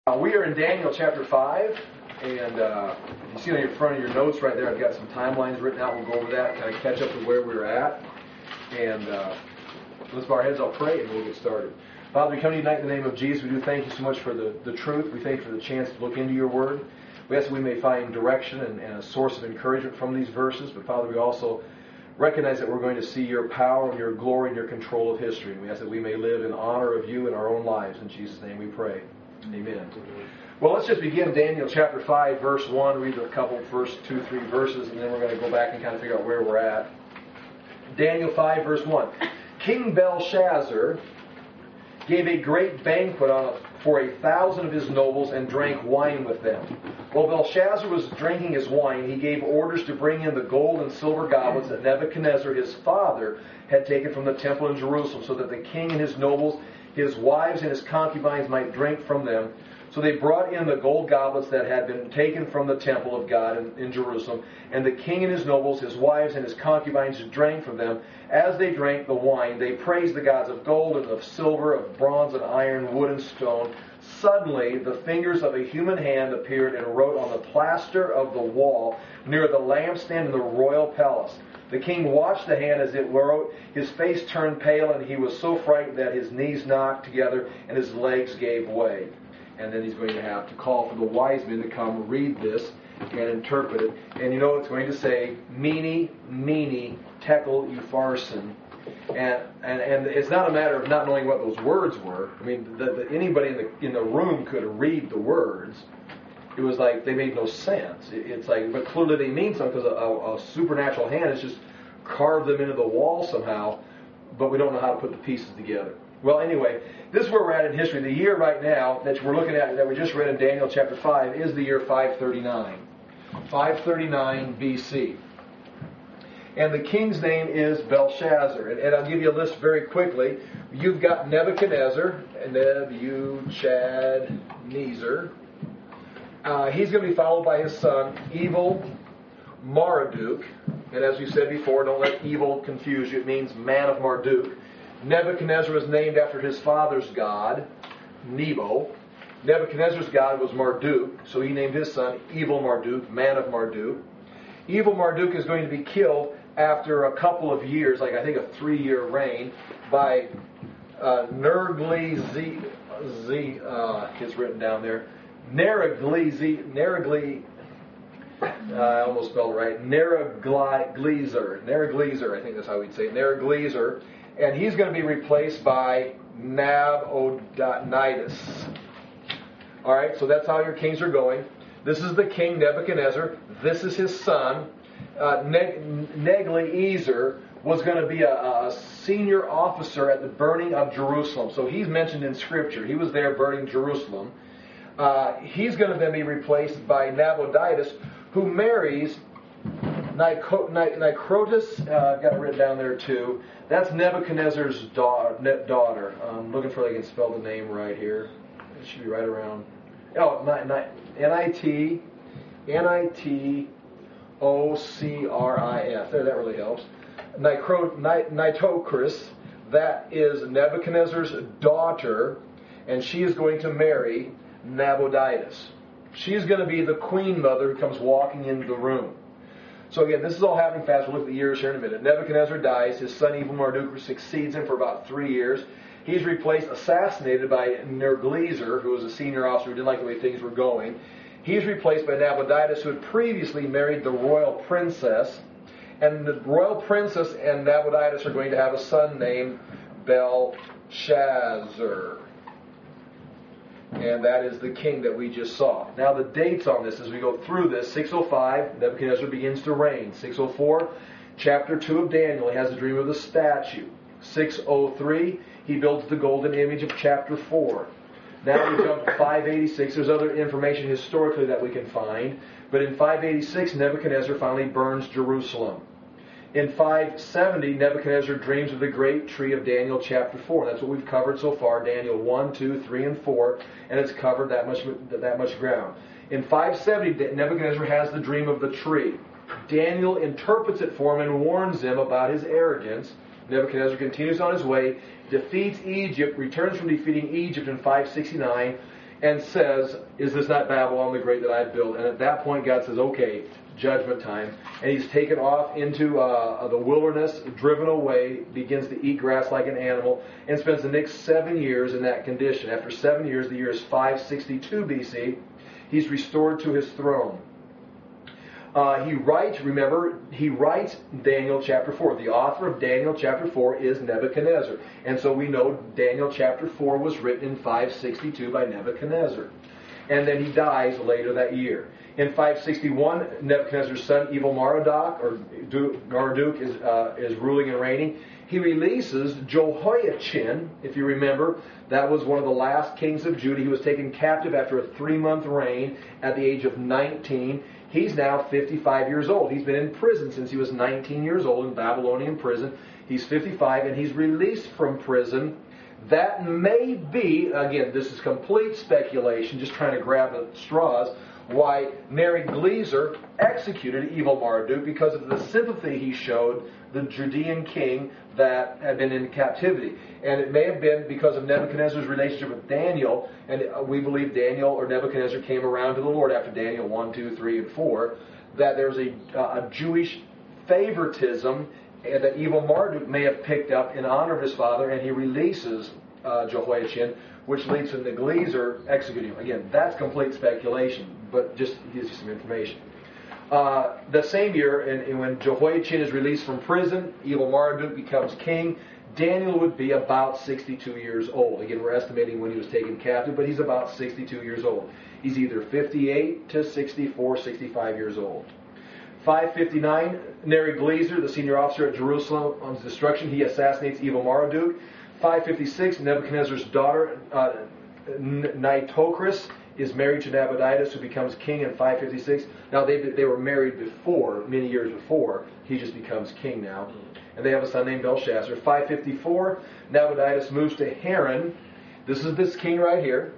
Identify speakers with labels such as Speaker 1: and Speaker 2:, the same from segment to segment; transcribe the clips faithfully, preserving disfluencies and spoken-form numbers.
Speaker 1: Uh, we are in Daniel chapter five, and uh, you see on your front of your notes right there, I've got some timelines written out. We'll go over that and kind of catch up to where we're at. And uh, let's bow our heads, I'll pray, and we'll get started. Father, we come to you tonight in the name of Jesus. We do thank you so much for the, the truth. We thank you for the chance to look into your word. We ask that we may find direction and, and a source of encouragement from these verses. But Father, we also recognize that we're going to see your power and your glory and your control of history. And we ask that we may live in honor of you in our own lives. In Jesus' name we pray. Amen. Well, let's just begin Daniel chapter five, verse one. Read a couple, first two, three verses, and then we're going to go back and kind of figure out where we're at. Daniel five, verse one. King Belshazzar gave a great banquet on, for a thousand of his nobles and drank wine with them. While Belshazzar was drinking his wine, he gave orders to bring in the gold and silver goblets that Nebuchadnezzar, his father, had taken from the temple in Jerusalem, so that the king and his nobles, his wives and his concubines might drink from them. So they brought in the gold goblets that had been taken from the temple of God in, in Jerusalem, and the king and his nobles, his wives and his concubines drank from them. As they drank the wine, they praised the gods of gold and of silver, of bronze and iron, wood and stone. Suddenly the fingers of a human hand appeared and wrote on the plaster of the wall near the lampstand in the royal palace. The king watched the hand as it wrote. His face turned pale, and he was so frightened that his knees knocked together and his legs gave way. And then he's going to have to call for the wise men to come read this and interpret it. And you know it's going to say, Mene, Mene, Tekel, Upharsin. And, and and it's not a matter of not knowing what those words were. I mean, the, the, anybody in the in the room could read the words. It was like they made no sense. It, it's like, but clearly they mean something because a, a, a supernatural hand has just carved them into the wall somehow, but we don't know how to put the pieces together. Well, anyway, this is where we're at in history. The year right now that we're looking at, that we just read in Daniel chapter five, is the year five thirty-nine. five thirty-nine B C. And the king's name is Belshazzar. And, and I'll give you a list very quickly. You've got Nebuchadnezzar, Nebuchadnezzar. Uh, he's going to be followed by his son, Evil Marduk. And as we said before, don't let evil confuse you. It means man of Marduk. Nebuchadnezzar was named after his father's god, Nebo. Nebuchadnezzar's god was Marduk, so he named his son Evil Marduk, man of Marduk. Evil Marduk is going to be killed after a couple of years, like I think a three-year reign, by uh, Nergali, Z, uh, it's written down there, Nergali, Nergali, uh, I almost spelled it right, Neriglissar, Neriglissar, I think that's how we'd say it, Neriglissar, and he's going to be replaced by Nabonidus. All right, so that's how your kings are going. This is the king Nebuchadnezzar. This is his son. Uh, Neglizer was going to be a, a senior officer at the burning of Jerusalem. So he's mentioned in Scripture. He was there burning Jerusalem. Uh, he's going to then be replaced by Nabonidus, who marries Nico, Nicotis. Uh, I've got it written down there too. That's Nebuchadnezzar's daughter. daughter. I'm looking for if I can spell the name right here. It should be right around. Oh, N I T N I T O C R I S. There, that really helps. Nitocris, that is Nebuchadnezzar's daughter, and she is going to marry Nabonidus. She's going to be the queen mother who comes walking into the room. So again, this is all happening fast. We'll look at the years here in a minute. Nebuchadnezzar dies. His son Evil Marduk succeeds him for about three years. He's replaced, assassinated by Nerglissar, who was a senior officer who didn't like the way things were going. He's replaced by Nabonidus, who had previously married the royal princess. And the royal princess and Nabonidus are going to have a son named Belshazzar. And that is the king that we just saw. Now the dates on this, as we go through this, six oh five, Nebuchadnezzar begins to reign. six oh four, chapter two of Daniel, he has a dream of the statue. six oh three, he builds the golden image of chapter four. Now we jump to five eighty-six. There's other information historically that we can find. But in five eighty-six, Nebuchadnezzar finally burns Jerusalem. In five seventy, Nebuchadnezzar dreams of the great tree of Daniel chapter four. That's what we've covered so far, Daniel one, two, three, and four. And it's covered that much, that much ground. In five seventy, Nebuchadnezzar has the dream of the tree. Daniel interprets it for him and warns him about his arrogance. Nebuchadnezzar continues on his way, defeats Egypt, returns from defeating Egypt in five sixty-nine, and says, is this not Babylon the Great that I've built? And at that point God says, okay, judgment time. And he's taken off into uh, the wilderness, driven away, begins to eat grass like an animal, and spends the next seven years in that condition. After seven years, the year is five sixty-two B C, he's restored to his throne. Uh, he writes, remember, he writes Daniel chapter four. The author of Daniel chapter four is Nebuchadnezzar. And so we know Daniel chapter four was written in five sixty-two by Nebuchadnezzar. And then he dies later that year. In five sixty-one, Nebuchadnezzar's son, Evil Merodach, or Marduk, is, uh, is ruling and reigning. He releases Jehoiachin, if you remember. That was one of the last kings of Judah. He was taken captive after a three-month reign at the age of nineteen. He's now fifty-five years old. He's been in prison since he was nineteen years old, in Babylonian prison. He's fifty-five, and he's released from prison. That may be, again, this is complete speculation, just trying to grab at straws, why Neriglissar executed Evil Marduk, because of the sympathy he showed the Judean king that had been in captivity. And it may have been because of Nebuchadnezzar's relationship with Daniel, and we believe Daniel or Nebuchadnezzar came around to the Lord after Daniel one, two, three, and four, that there's a, a Jewish favoritism and that Evil Marduk may have picked up in honor of his father, and he releases uh, Jehoiachin, which leads to Neriglissar executing him. Again, that's complete speculation, but just gives you some information. Uh, the same year, and, and when Jehoiachin is released from prison, Evil Marduk becomes king. Daniel would be about sixty-two years old. Again, we're estimating when he was taken captive, but he's about sixty-two years old. He's either fifty-eight to sixty-four, sixty-five years old. five fifty-nine, Neriglissar, the senior officer at Jerusalem, on his destruction, he assassinates Evil Marduk. five fifty-six, Nebuchadnezzar's daughter, uh, Nitocris, is married to Nabonidus, who becomes king in five fifty-six. Now, they they were married before, many years before. He just becomes king now. And they have a son named Belshazzar. five fifty-four, Nabonidus moves to Haran. This is this king right here.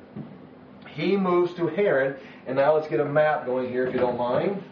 Speaker 1: He moves to Haran. And now let's get a map going here, if you don't mind.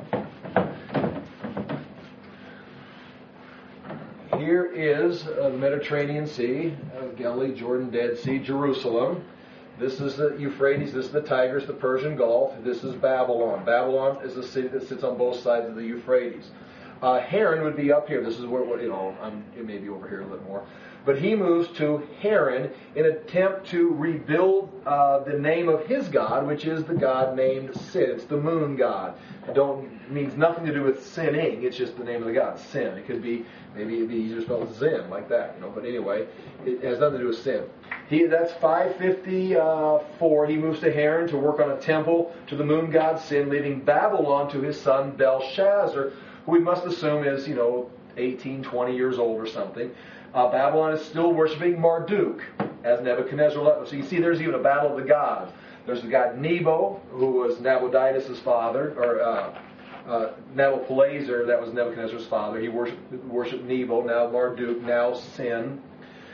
Speaker 1: Here is uh, the Mediterranean Sea, uh, Galilee, Jordan, Dead Sea, Jerusalem. This is the Euphrates, this is the Tigris, the Persian Gulf. This is Babylon. Babylon is the city that sits on both sides of the Euphrates. Uh, Haran would be up here. This is where, you know, I'm, it may be over here a little more. But he moves to Haran in an attempt to rebuild uh, the name of his god, which is the god named Sin. It's the moon god. It don't it means nothing to do with sinning. It's just the name of the god, Sin. It could be, maybe it'd be easier spelled Zin, like that, you know. But anyway, it has nothing to do with sin. He, that's five fifty-four. He moves to Haran to work on a temple to the moon god Sin, leaving Babylon to his son Belshazzar, who we must assume is, you know, eighteen, twenty years old or something. Uh, Babylon is still worshiping Marduk as Nebuchadnezzar left. So you see there's even a battle of the gods. There's the god Nebo, who was Nabonidus' father, or uh, uh, Nabopolassar, that was Nebuchadnezzar's father. He worshipped, worshipped Nebo, now Marduk, now Sin.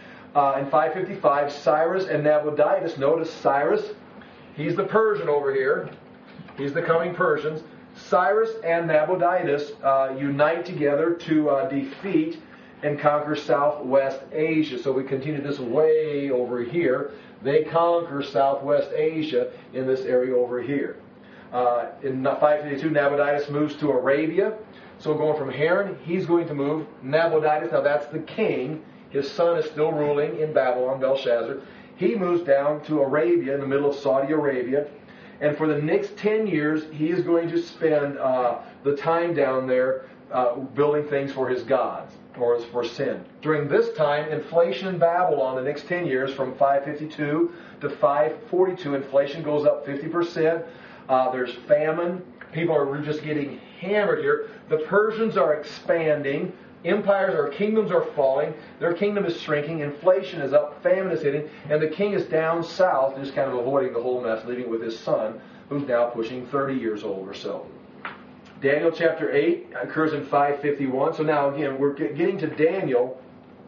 Speaker 1: Uh, in five fifty-five, Cyrus and Nabonidus, notice Cyrus, he's the Persian over here. He's the coming Persians. Cyrus and Nabonidus uh, unite together to uh, defeat and conquer Southwest Asia. So we continue this way over here. They conquer Southwest Asia in this area over here. Uh, in five fifty-two, Nabonidus moves to Arabia. So going from Haran, he's going to move. Nabonidus, now that's the king. His son is still ruling in Babylon, Belshazzar. He moves down to Arabia, in the middle of Saudi Arabia. And for the next ten years, he is going to spend uh, the time down there uh, building things for his gods, or for Sin. During this time, inflation in Babylon, the next ten years, from five fifty-two to five forty-two, inflation goes up fifty percent. Uh, there's famine. People are just getting hammered here. The Persians are expanding. Empires or kingdoms are falling. Their kingdom is shrinking. Inflation is up. Famine is hitting. And the king is down south, just kind of avoiding the whole mess, leaving with his son, who's now pushing thirty years old or so. Daniel chapter eight occurs in five fifty-one. So now, again, we're getting to Daniel,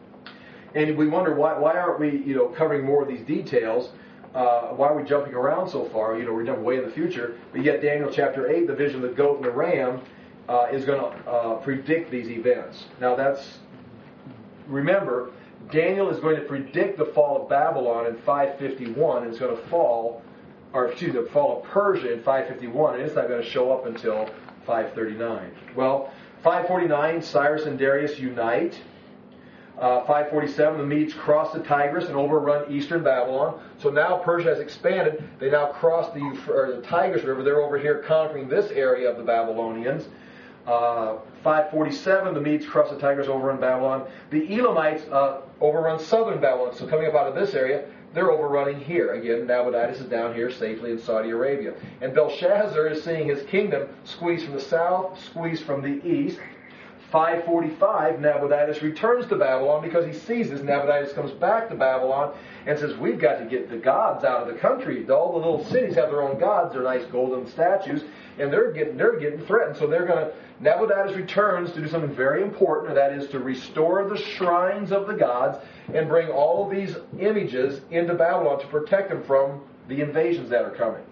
Speaker 1: and we wonder, why, why aren't we, you know, covering more of these details? Uh, why are we jumping around so far? You know, we're jumping way in the future. But yet Daniel chapter eight, the vision of the goat and the ram, Uh, is going to uh, predict these events. Now that's, remember, Daniel is going to predict the fall of Babylon in five fifty-one, and it's going to fall or excuse me, the fall of Persia in five fifty-one, and it's not going to show up until five thirty-nine. Well, five forty-nine, Cyrus and Darius unite. Uh, five forty-seven, the Medes cross the Tigris and overrun eastern Babylon. So now Persia has expanded. They now cross the, or the Tigris River. They're over here conquering this area of the Babylonians. Uh, five forty-seven, the Medes cross the Tigris, overrun Babylon. The Elamites uh, overrun southern Babylon. So coming up out of this area, they're overrunning here. Again, Nabonidus is down here safely in Saudi Arabia. And Belshazzar is seeing his kingdom squeezed from the south, squeezed from the east. five forty-five, Nabonidus returns to Babylon because he sees this. Nabonidus comes back to Babylon and says, we've got to get the gods out of the country. All the little cities have their own gods, their nice golden statues, and they're getting they're getting threatened. So they're going to, Nabonidus returns to do something very important, and that is to restore the shrines of the gods and bring all of these images into Babylon to protect them from the invasions that are coming.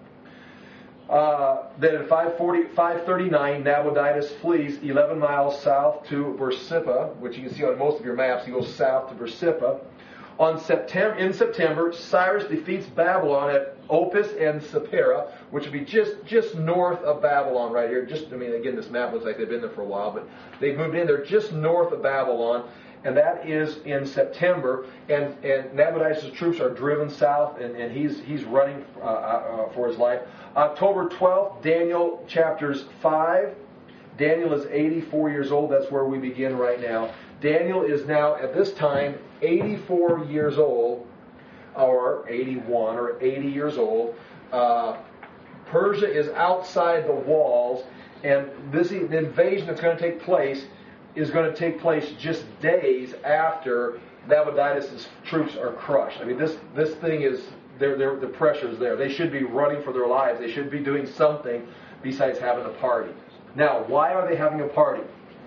Speaker 1: Uh, then in five forty, five thirty-nine, Nabonidus flees eleven miles south to Beersheba, which you can see on most of your maps. He goes south to Beersheba. On September, in September, Cyrus defeats Babylon at Opis and Sapphira, which would be just, just north of Babylon right here. Just, I mean, again, this map looks like they've been there for a while, but they've moved in there just north of Babylon. And that is in September, and, and Nabonidus' troops are driven south, and, and he's he's running uh, uh, for his life. October twelfth, Daniel chapters five. Daniel is eighty-four years old. That's where we begin right now. Daniel is now, at this time, eighty-four years old, or eighty-one, or eighty years old. Uh, Persia is outside the walls, and this the invasion that's going to take place is going to take place just days after Nabonidus' troops are crushed. I mean, this this thing is, they're, they're, the pressure is there. They should be running for their lives. They should be doing something besides having a party. Now, why are they having a party?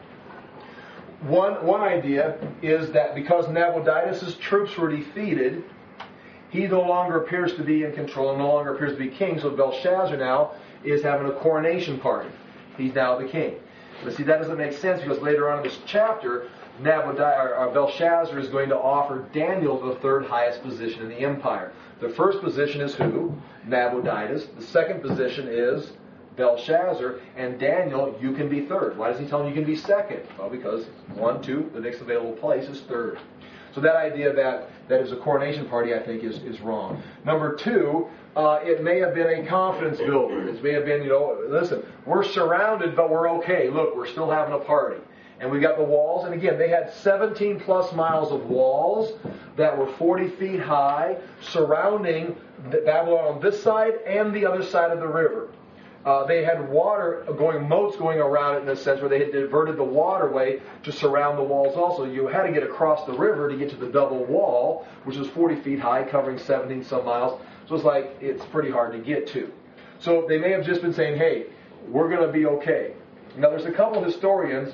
Speaker 1: One, one idea is that because Nabonidus' troops were defeated, he no longer appears to be in control and no longer appears to be king, so Belshazzar now is having a coronation party. He's now the king. But see, that doesn't make sense because later on in this chapter, Nabonidus, or, or Belshazzar is going to offer Daniel the third highest position in the empire. The first position is who? Nabonidus. The second position is Belshazzar. And Daniel, you can be third. Why does he tell him you can be second? Well, because one, two, the next available place is third. So that idea that that is a coronation party, I think, is, is wrong. Number two, uh, it may have been a confidence builder. It may have been, you know, listen, we're surrounded, but we're okay. Look, we're still having a party. And we got the walls. And again, they had seventeen plus miles of walls that were forty feet high surrounding Babylon on this side and the other side of the river. Uh, they had water going, moats going around it in a sense where they had diverted the waterway to surround the walls also. You had to get across the river to get to the double wall, which was forty feet high, covering seventeen some miles. So it's like, it's pretty hard to get to. So they may have just been saying, hey, we're going to be okay. Now there's a couple of historians.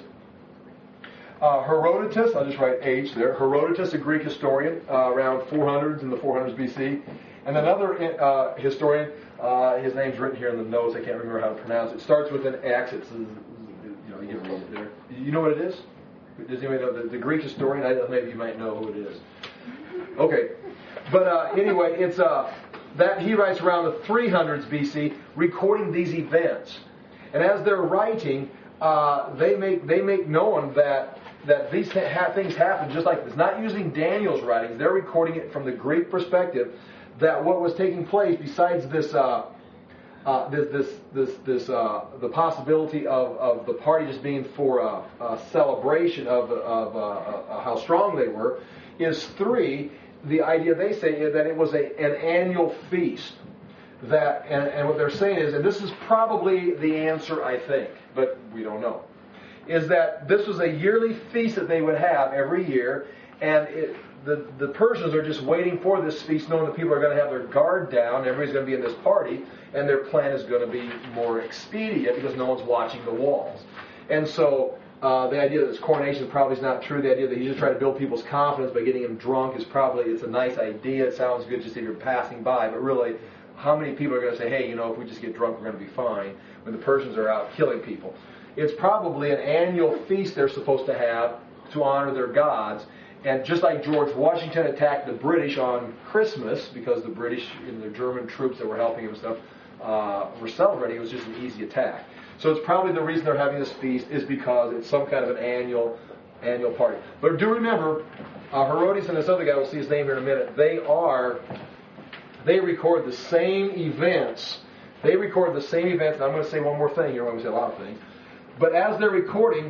Speaker 1: Uh, Herodotus, I'll just write H there. Herodotus, a Greek historian, uh, around four hundreds, in the four hundreds B C. And another uh, historian, uh, his name's written here in the notes, I can't remember how to pronounce it. It starts with an X. It's, you know, you can read it there. You know what it is? Does anybody know? The, the Greek historian, I, maybe you might know who it is. Okay. But uh, anyway, it's uh, that he writes around the three hundreds B C, recording these events. And as they're writing, uh, they make they make known that that these ha- things happen just like this. Not using Daniel's writings, they're recording it from the Greek perspective. That what was taking place, besides this, uh, uh, this, this, this, this, uh, the possibility of, of the party just being for a, a celebration of, of uh, uh, how strong they were, is three. The idea they say is that it was a, an annual feast. That and, and what they're saying is, and this is probably the answer, I think, but we don't know, is that this was a yearly feast that they would have every year, and it. The, the Persians are just waiting for this feast, knowing that people are going to have their guard down, everybody's going to be in this party, and their plan is going to be more expedient because no one's watching the walls. And so uh, the idea that this coronation probably is not true. The idea that he's just trying to build people's confidence by getting them drunk is probably, it's a nice idea. It sounds good just if you're passing by, but really, how many people are going to say, hey, you know, if we just get drunk, we're going to be fine, when the Persians are out killing people? It's probably an annual feast they're supposed to have to honor their gods. And just like George Washington attacked the British on Christmas, because the British and the German troops that were helping him and stuff uh, were celebrating, it was just an easy attack. So it's probably the reason they're having this feast is because it's some kind of an annual annual party. But do remember, uh, Herodes and this other guy, we'll see his name here in a minute, they are, they record the same events. They record the same events, and I'm going to say one more thing here, I'm going to say a lot of things. But as they're recording,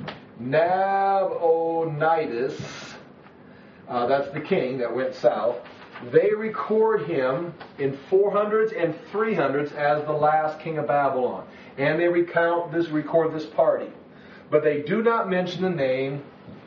Speaker 1: Nabonidus, uh, that's the king that went south, they record him in four hundreds and three hundreds as the last king of Babylon. And they recount this, record this party. But they do not mention the name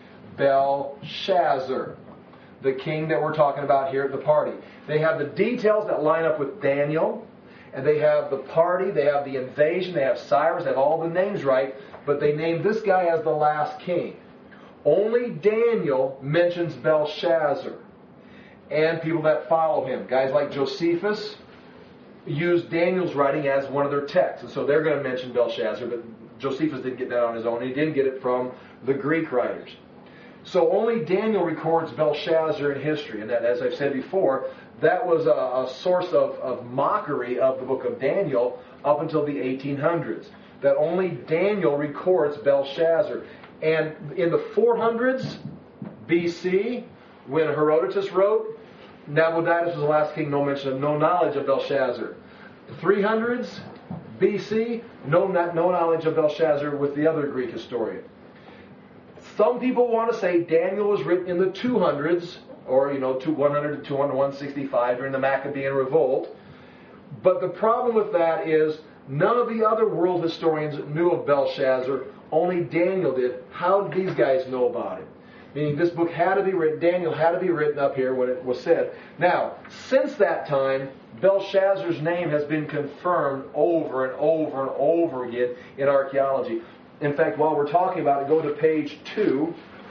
Speaker 1: Belshazzar, the king that we're talking about here at the party. They have the details that line up with Daniel, and they have the party, they have the invasion, they have Cyrus, they have all the names right, but they name this guy as the last king. Only Daniel mentions Belshazzar and people that follow him. Guys like Josephus use Daniel's writing as one of their texts, and so they're going to mention Belshazzar, but Josephus didn't get that on his own. He didn't get it from the Greek writers. So only Daniel records Belshazzar in history, and that, as I've said before, that was a, a source of, of mockery of the book of Daniel up until the eighteen hundreds. That only Daniel records Belshazzar. And in the four hundreds B C, when Herodotus wrote, Nabonidus was the last king, no mention of, no knowledge of Belshazzar. three hundreds B C, no, no knowledge of Belshazzar with the other Greek historian. Some people want to say Daniel was written in the two hundreds, or, you know, one hundred to two hundred, one sixty-five during the Maccabean revolt. But the problem with that is none of the other world historians knew of Belshazzar. Only Daniel did. How did these guys know about it? Meaning this book had to be written, Daniel had to be written up here when it was said. Now, since that time, Belshazzar's name has been confirmed over and over and over again in archaeology. In fact, while we're talking about it, go to page two.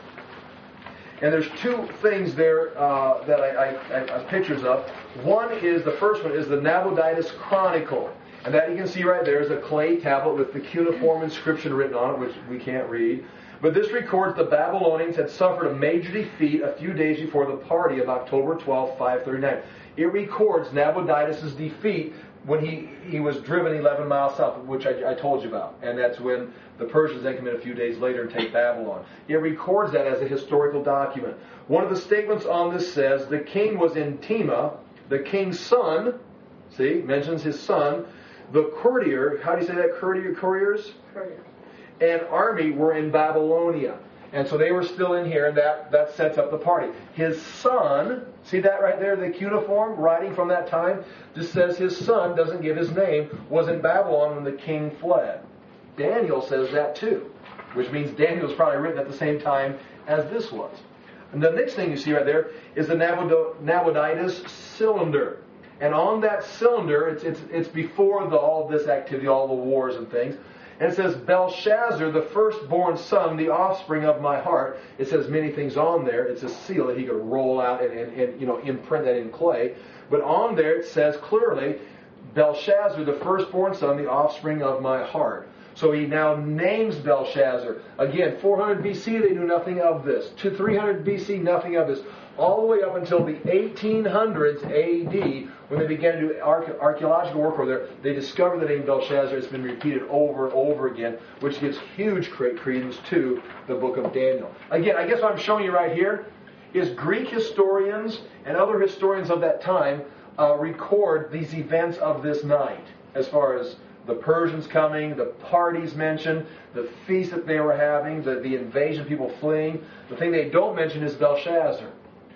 Speaker 1: And there's two things there uh, that I, I, I have pictures of. One is, the first one is the Nabonidus Chronicle. And that you can see right there is a clay tablet with the cuneiform inscription written on it, which we can't read. But this records the Babylonians had suffered a major defeat a few days before the party of October twelfth, five thirty-nine. It records Nabonidus' defeat when he, he was driven eleven miles south, which I, I told you about. And that's when the Persians then come in a few days later and take Babylon. It records that as a historical document. One of the statements on this says, the king was in Tema, the king's son, see, mentions his son, the courtier, how do you say that, courtier, couriers?
Speaker 2: Courier.
Speaker 1: And army were in Babylonia. And so they were still in here, and that, that sets up the party. His son, see that right there, the cuneiform writing from that time, just says his son, doesn't give his name, was in Babylon when the king fled. Daniel says that too, which means Daniel was probably written at the same time as this was. And the next thing you see right there is the Nabonidus cylinder. And on that cylinder, it's, it's, it's before the, all this activity, all the wars and things. And it says, Belshazzar, the firstborn son, the offspring of my heart. It says many things on there. It's a seal that he could roll out and, and, and you know imprint that in clay. But on there it says clearly, Belshazzar, the firstborn son, the offspring of my heart. So he now names Belshazzar. Again, four hundred B C, they knew nothing of this. To three hundred B C, nothing of this. All the way up until the eighteen hundreds A D, when they began to do arche- archaeological work over there, they discovered the name Belshazzar. It's been repeated over and over again, which gives huge credence to the book of Daniel. Again, I guess what I'm showing you right here is Greek historians and other historians of that time uh, record these events of this night, as far as the Persians coming, the parties mentioned, the feast that they were having, the, the invasion, people fleeing. The thing they don't mention is Belshazzar.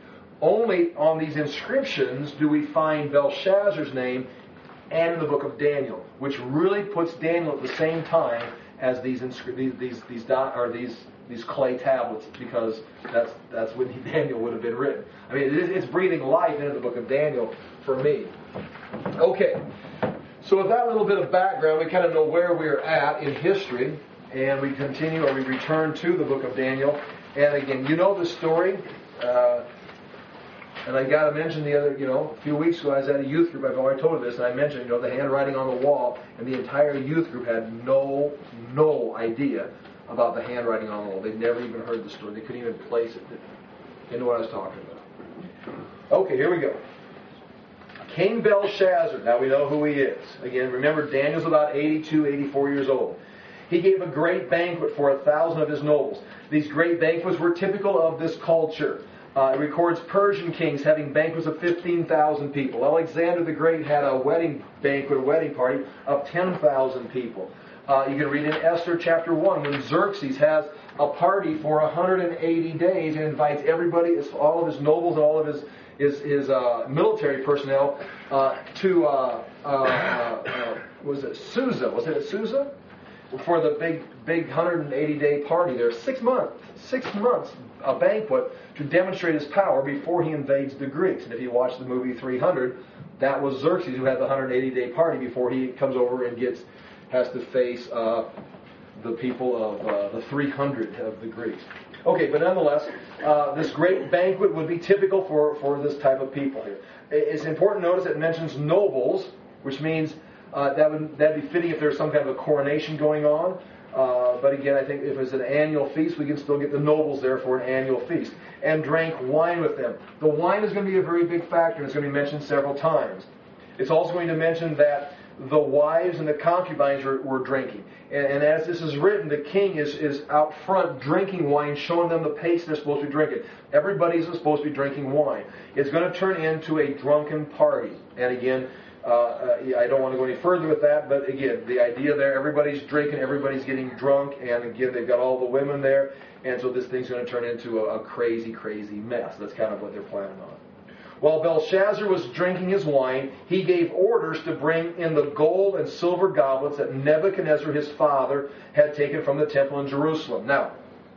Speaker 1: Only on these inscriptions do we find Belshazzar's name and in the book of Daniel, which really puts Daniel at the same time as these inscri- these these these, dot, or these these clay tablets, because that's that's when Daniel would have been written. I mean, it is, it's breathing life into the book of Daniel for me. Okay. So with that little bit of background, we kind of know where we're at in history, and we continue, or we return to the book of Daniel. And again, you know the story, uh, and I got to mention the other, you know, a few weeks ago I was at a youth group, I've already told you this, and I mentioned, you know, the handwriting on the wall, and the entire youth group had no, no idea about the handwriting on the wall. They'd never even heard the story. They couldn't even place it. You know what I was talking about. Okay, here we go. King Belshazzar. Now we know who he is. Again, remember, Daniel's about eighty-two, eighty-four years old. He gave a great banquet for a thousand of his nobles. These great banquets were typical of this culture. Uh, it records Persian kings having banquets of fifteen thousand people. Alexander the Great had a wedding banquet, a wedding party of ten thousand people. Uh, you can read in Esther chapter one when Xerxes has a party for one hundred eighty days and invites everybody, all of his nobles and all of his his, his uh, military personnel uh, to, uh, uh, uh, was it Susa? Was it at Susa? For the big, big one hundred eighty day party there. Six months, six months, a banquet to demonstrate his power before he invades the Greeks. And if you watch the movie three hundred, that was Xerxes who had the one hundred eighty day party before he comes over and gets has to face uh, the people of uh, the three hundred of the Greeks. Okay, but nonetheless, uh, this great banquet would be typical for, for this type of people here. It's important to notice it mentions nobles, which means uh, that would that'd be fitting if there's some kind of a coronation going on. Uh, but again, I think if it's an annual feast, we can still get the nobles there for an annual feast. And drank wine with them. The wine is going to be a very big factor. It's going to be mentioned several times. It's also going to mention that the wives and the concubines were, were drinking. And, and as this is written, the king is, is out front drinking wine, showing them the pace they're supposed to be drinking. Everybody's supposed to be drinking wine. It's going to turn into a drunken party. And again, uh, uh, I don't want to go any further with that, but again, the idea there, everybody's drinking, everybody's getting drunk, and again, they've got all the women there, and so this thing's going to turn into a, a crazy, crazy mess. That's kind of what they're planning on. While Belshazzar was drinking his wine, he gave orders to bring in the gold and silver goblets that Nebuchadnezzar, his father, had taken from the temple in Jerusalem. Now,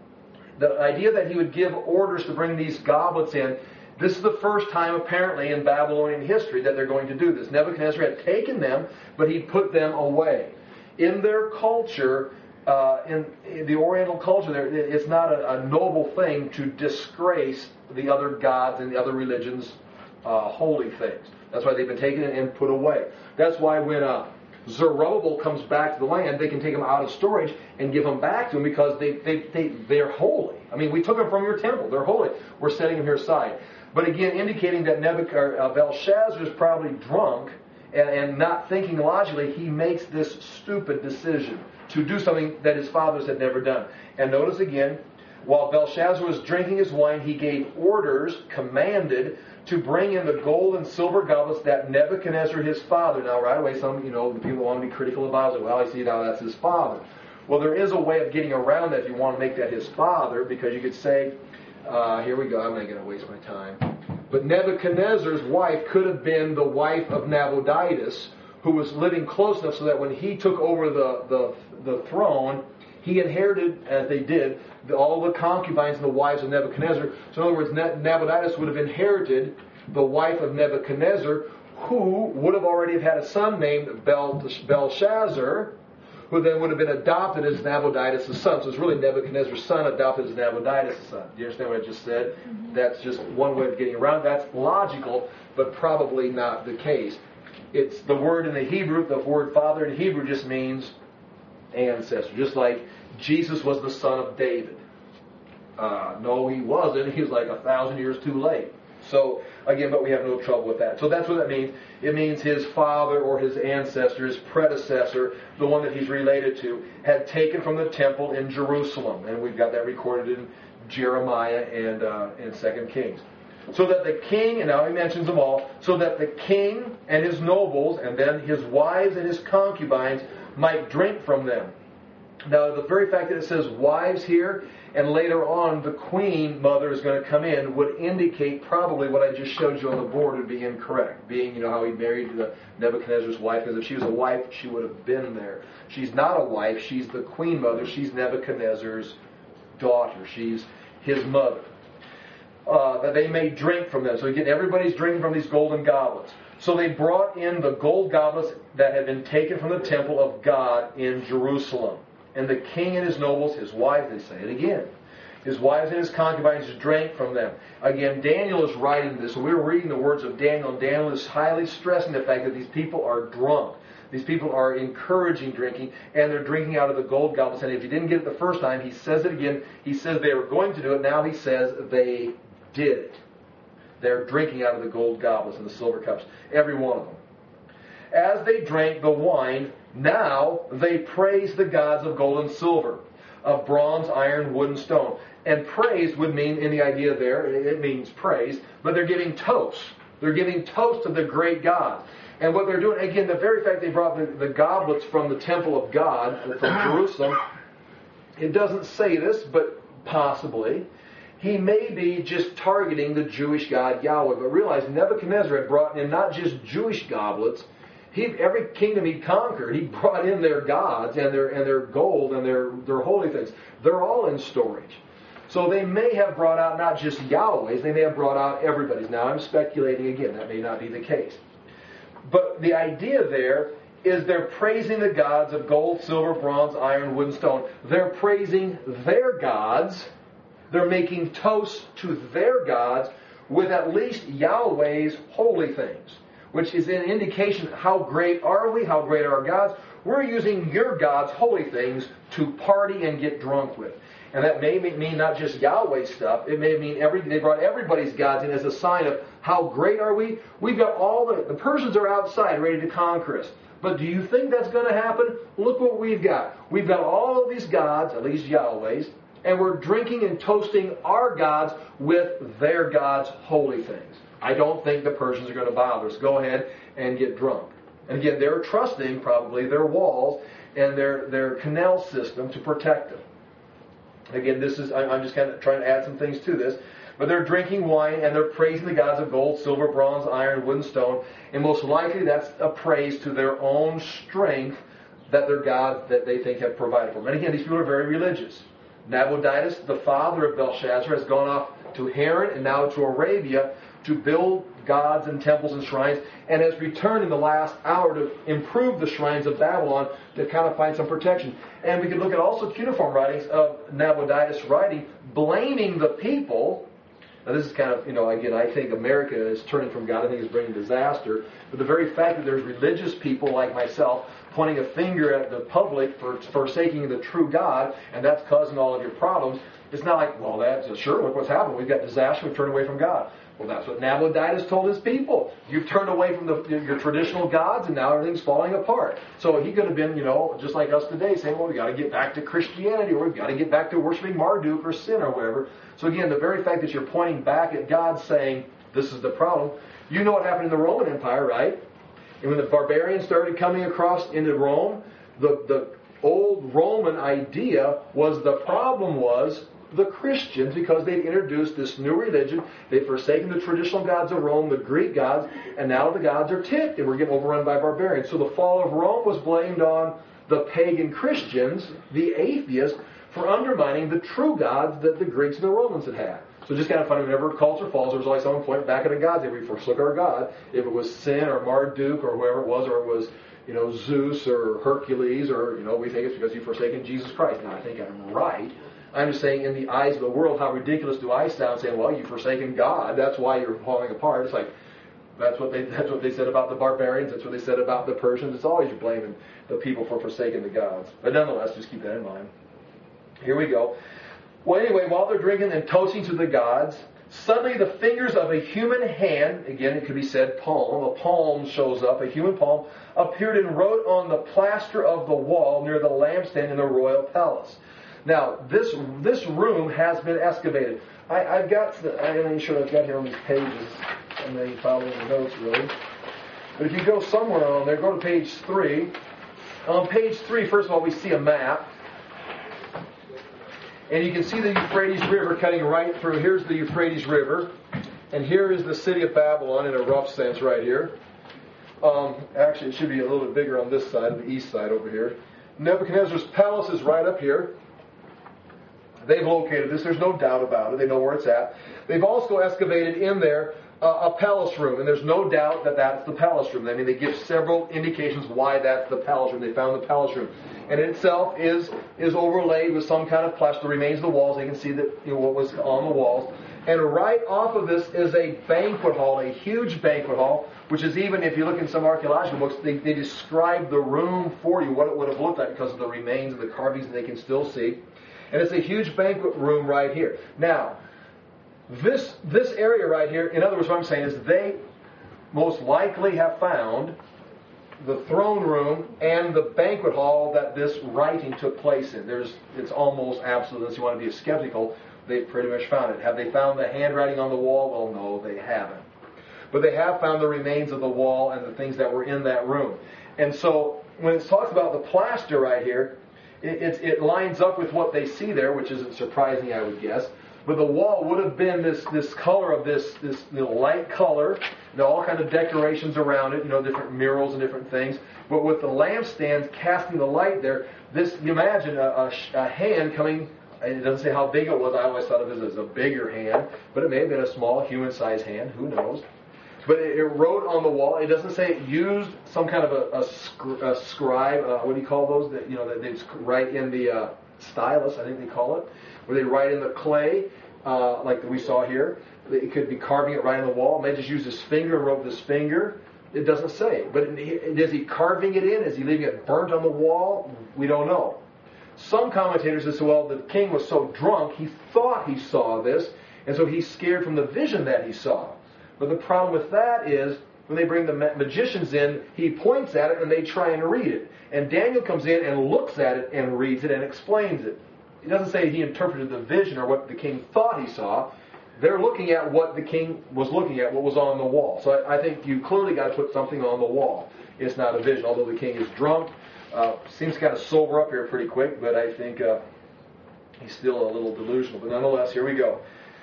Speaker 1: the idea that he would give orders to bring these goblets in, this is the first time apparently in Babylonian history that they're going to do this. Nebuchadnezzar had taken them, but he put them away. In their culture, uh, in, in the Oriental culture, there, it's not a, a noble thing to disgrace the other gods and the other religions' Uh, holy things. That's why they've been taken and put away. That's why when uh, Zerubbabel comes back to the land, they can take them out of storage and give them back to them because they, they, they, they're holy. I mean, we took them from your temple. They're holy. We're setting them here aside. But again, indicating that Nebuchadnezzar, uh, Belshazzar is probably drunk and, and not thinking logically, he makes this stupid decision to do something that his fathers had never done. And notice again, while Belshazzar was drinking his wine, he gave orders, commanded, to bring in the gold and silver goblets that Nebuchadnezzar, his father. Now, right away, some, you know, the people want to be critical about it. Well, I see now that's his father. Well, there is a way of getting around that if you want to make that his father, because you could say, uh, here we go, I'm not going to waste my time. But Nebuchadnezzar's wife could have been the wife of Nabonidus, who was living close enough so that when he took over the, the, the throne, he inherited, as they did, the, all the concubines and the wives of Nebuchadnezzar. So in other words, Nabonidus would have inherited the wife of Nebuchadnezzar, who would have already had a son named Bel- Belshazzar, who then would have been adopted as Nabonidus' son. So it's really Nebuchadnezzar's son adopted as Nabonidus' son. Do you understand what I just said? Mm-hmm. That's just one way of getting around. That's logical, but probably not the case. It's the word in the Hebrew, the word father in Hebrew just means ancestor. Just like Jesus was the son of David. Uh, no, he wasn't. He was like a thousand years too late. So, again, but we have no trouble with that. So that's what that means. It means his father or his ancestor, his predecessor, the one that he's related to, had taken from the temple in Jerusalem. And we've got that recorded in Jeremiah and, uh, and Second Kings. So that the king, and now he mentions them all, so that the king and his nobles, and then his wives and his concubines, might drink from them. Now, the very fact that it says wives here, and later on the queen mother is going to come in, would indicate probably what I just showed you on the board would be incorrect. Being, you know, how he married the Nebuchadnezzar's wife, because if she was a wife, she would have been there. She's not a wife, she's the queen mother, she's Nebuchadnezzar's daughter, she's his mother. Uh, that they may drink from them. So again, everybody's drinking from these golden goblets. So they brought in the gold goblets that had been taken from the temple of God in Jerusalem. And the king and his nobles, his wives, they say it again, his wives and his concubines drank from them. Again, Daniel is writing this. So we're reading the words of Daniel, and Daniel is highly stressing the fact that these people are drunk. These people are encouraging drinking, and they're drinking out of the gold goblets. And if you didn't get it the first time, he says it again. He says they were going to do it. Now he says they did it. They're drinking out of the gold goblets and the silver cups, every one of them. As they drank the wine, now they praised the gods of gold and silver, of bronze, iron, wood, and stone. And praise would mean, in the idea there, it means praise, but they're giving toast. They're giving toast to the great God. And what they're doing, again, the very fact they brought the, the goblets from the temple of God, from Jerusalem, it doesn't say this, but possibly, he may be just targeting the Jewish God Yahweh. But realize Nebuchadnezzar had brought in not just Jewish goblets. He, every kingdom he conquered, he brought in their gods and their and their gold and their, their holy things. They're all in storage. So they may have brought out not just Yahweh's, they may have brought out everybody's. Now I'm speculating again, that may not be the case. But the idea there is they're praising the gods of gold, silver, bronze, iron, wood, and stone. They're praising their gods. They're making toast to their gods with at least Yahweh's holy things, which is an indication how great are we, how great are our gods. We're using your God's holy things to party and get drunk with. And that may mean not just Yahweh stuff. It may mean every they brought everybody's gods in as a sign of how great are we. We've got all the, the Persians are outside ready to conquer us. But do you think that's going to happen? Look what we've got. We've got all of these gods, at least Yahweh's, and we're drinking and toasting our gods with their gods' holy things. I don't think the Persians are going to bother us. Go ahead and get drunk. And again, they're trusting probably their walls and their, their canal system to protect them. Again, this is I'm just kind of trying to add some things to this. But they're drinking wine and they're praising the gods of gold, silver, bronze, iron, wood, and stone. And most likely that's a praise to their own strength that their gods that they think have provided for them. And again, these people are very religious. Nabonidus, the father of Belshazzar, has gone off to Haran and now to Arabia to build gods and temples and shrines, and has returned in the last hour to improve the shrines of Babylon to kind of find some protection. And we can look at also cuneiform writings of Nabonidus writing, blaming the people. Now this is kind of, you know, again, I think America is turning from God. I think it's bringing disaster. But the very fact that there's religious people like myself pointing a finger at the public for forsaking the true God, and that's causing all of your problems, it's not like, well, that's sure, look what's happened. We've got disaster. We've turned away from God. Well, that's what Nabonidus told his people. You've turned away from the, your traditional gods, and now everything's falling apart. So he could have been, you know, just like us today, saying, well, we've got to get back to Christianity, or we've got to get back to worshiping Marduk or sin or whatever. So again, the very fact that you're pointing back at God saying, this is the problem. You know what happened in the Roman Empire, right? And when the barbarians started coming across into Rome, the, the old Roman idea was the problem was the Christians, because they'd introduced this new religion. They'd forsaken the traditional gods of Rome, the Greek gods, and now the gods are ticked and we're getting overrun by barbarians. So the fall of Rome was blamed on the pagan Christians, the atheists, for undermining the true gods that the Greeks and the Romans had had. So just kind of funny, whenever a culture falls, there's always someone pointing back at the gods. If we forsook our God, if it was Sin or Marduk or whoever it was, or it was, you know, Zeus or Hercules, or, you know, we think it's because you've forsaken Jesus Christ. Now, I think I'm right. I'm just saying, in the eyes of the world, how ridiculous do I sound saying, well, you've forsaken God, that's why you're falling apart. It's like, that's what they that's what they said about the barbarians, that's what they said about the Persians. It's always you're blaming the people for forsaking the gods. But nonetheless, just keep that in mind. Here we go. Well, anyway, while they're drinking and toasting to the gods, suddenly the fingers of a human hand, again, it could be said palm, a palm shows up, a human palm, appeared and wrote on the plaster of the wall near the lampstand in the royal palace. Now, this this room has been excavated. I, I've got, the, I'm not even sure I've got here on these pages, and then following the notes really. But if you go somewhere on there, go to page three. On page three, first of all, we see a map. And you can see the Euphrates River cutting right through. Here's the Euphrates River. And here is the city of Babylon in a rough sense right here. Um, actually, it should be a little bit bigger on this side, the east side over here. Nebuchadnezzar's palace is right up here. They've located this. There's no doubt about it. They know where it's at. They've also excavated in there uh, a palace room. And there's no doubt that that's the palace room. I mean, they give several indications why that's the palace room. They found the palace room. And it itself is is overlaid with some kind of plaster. The remains of the walls. They can see that, you know, what was on the walls. And right off of this is a banquet hall, a huge banquet hall, which is even, if you look in some archaeological books, they, they describe the room for you, what it would have looked like because of the remains and the carvings that they can still see. And it's a huge banquet room right here. Now, This, this area right here, in other words, what I'm saying is they most likely have found the throne room and the banquet hall that this writing took place in. There's, it's almost absolute. Unless you want to be skeptical, they pretty much found it. Have they found the handwriting on the wall? Well, no, they haven't. But they have found the remains of the wall and the things that were in that room. And so when it talks about the plaster right here, it, it, it lines up with what they see there, which isn't surprising, I would guess. But the wall would have been this, this color of this, this you know, light color, you know, all kinds of decorations around it, you know, different murals and different things. But with the lampstands casting the light there, this, you imagine a, a, a hand coming, and it doesn't say how big it was. I always thought of it as a bigger hand, but it may have been a small human-sized hand, who knows. But it, it wrote on the wall. It doesn't say it used some kind of a, a, scri- a scribe, uh, what do you call those, that, you know, that they write in the uh, stylus, I think they call it, where they write in the clay, uh, like we saw here. It could be carving it right on the wall. It may just use his finger and wrote with his finger. It doesn't say. But is he carving it in? Is he leaving it burnt on the wall? We don't know. Some commentators say, well, the king was so drunk, he thought he saw this, and so he's scared from the vision that he saw. But the problem with that is, when they bring the magicians in, he points at it and they try and read it. And Daniel comes in and looks at it and reads it and explains it. It doesn't say he interpreted the vision or what the king thought he saw. They're looking at what the king was looking at, what was on the wall. So I, I think you clearly got to put something on the wall. It's not a vision, although the king is drunk. Uh, seems kind of sober up here pretty quick, but I think uh, he's still a little delusional. But nonetheless, here we go.